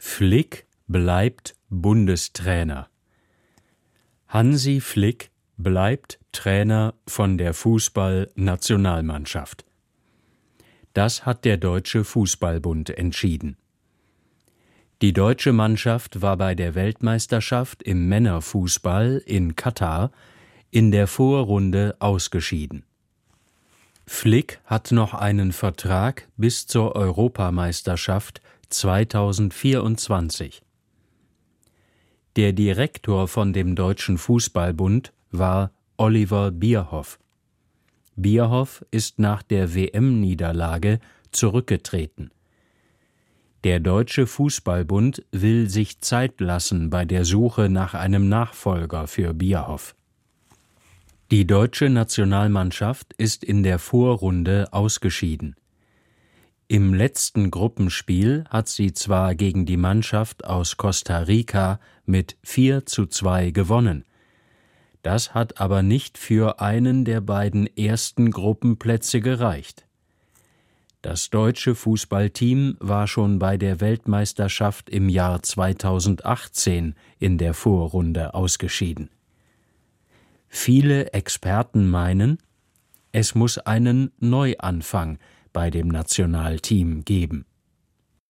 Flick bleibt Bundestrainer. Hansi Flick bleibt Trainer von der Fußballnationalmannschaft. Das hat der Deutsche Fußballbund entschieden. Die deutsche Mannschaft war bei der Weltmeisterschaft im Männerfußball in Katar in der Vorrunde ausgeschieden. Flick hat noch einen Vertrag bis zur Europameisterschaft 2024. Der Direktor von dem Deutschen Fußballbund war Oliver Bierhoff. Bierhoff ist nach der WM-Niederlage zurückgetreten. Der Deutsche Fußballbund will sich Zeit lassen bei der Suche nach einem Nachfolger für Bierhoff. Die deutsche Nationalmannschaft ist in der Vorrunde ausgeschieden. Im letzten Gruppenspiel hat sie zwar gegen die Mannschaft aus Costa Rica mit 4:2 gewonnen. Das hat aber nicht für einen der beiden ersten Gruppenplätze gereicht. Das deutsche Fußballteam war schon bei der Weltmeisterschaft im Jahr 2018 in der Vorrunde ausgeschieden. Viele Experten meinen, es muss einen Neuanfang bei dem Nationalteam geben.